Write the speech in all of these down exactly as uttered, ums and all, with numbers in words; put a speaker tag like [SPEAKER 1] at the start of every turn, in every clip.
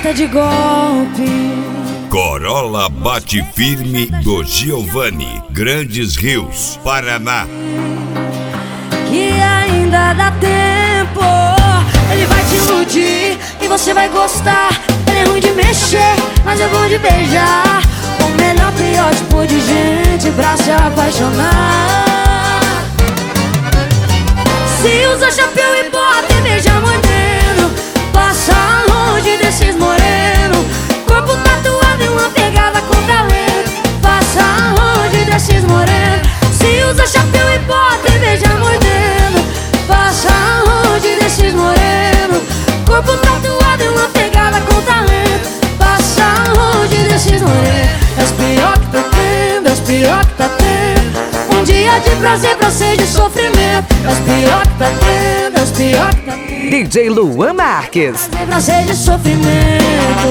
[SPEAKER 1] alerta de golpe.
[SPEAKER 2] Corolla Bate Firme do Giovanni, Grandes Rios, Paraná.
[SPEAKER 1] Que ainda dá tempo. Ele vai te iludir e você vai gostar. Ele é ruim de mexer, mas é bom de beijar. O melhor, pior tipo de gente pra se apaixonar. Se usa chapéu e bota e beija moreno, passa longe desses moreno. Corpo tatuado e uma pegada com talento. Passa longe desses moreno. Se usa chapéu e bota e beija moreno, passa longe desses moreno. Corpo tatuado e uma pegada com talento. Passa longe desses moreno. É os pior que tá tendo, é os pior que tá tendo. Um dia de prazer pra ser de sofrimento. É os pior que tá tendo, é os pior que tá tendo.
[SPEAKER 3] D J Luan Marques.
[SPEAKER 1] Pra ser de sofrimento.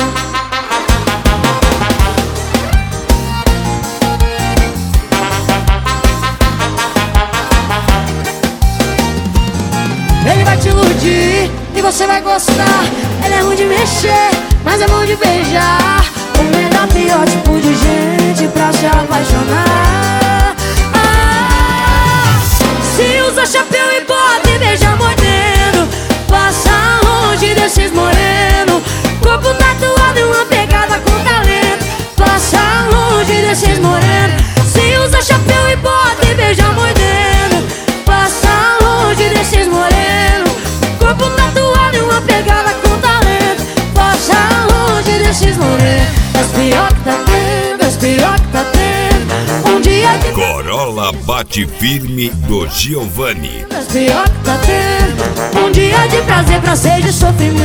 [SPEAKER 1] Ele vai te iludir e você vai gostar. Ele é ruim de mexer, mas é bom de beijar. O melhor, pior tipo de gente pra se apaixonar. Ah, se usa chapéu e bota e beija mordendo, passa longe desses moreno. Corpo tatuado e uma pegada com talento. Passa longe desses moreno. Se usa chapéu e bota e beija mordendo, passa longe desses moreno. Corpo tatuado e uma pegada com talento. Passa longe desses moreno. É os pior que tá tendo, é os pior que tá tendo. Um dia de
[SPEAKER 2] Corolla Bate Firme do Giovanni.
[SPEAKER 1] É os pior que tá tendo. Um dia de prazer pra ser de sofrimento.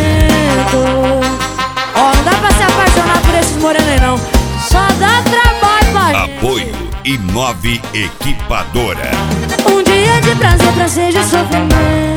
[SPEAKER 1] Ó, não dá pra se apaixonar por esses morenos aí não. Só dá trabalho pra gente.
[SPEAKER 2] Apoio Inove Equipadora.
[SPEAKER 1] Um dia de prazer pra ser de sofrimento.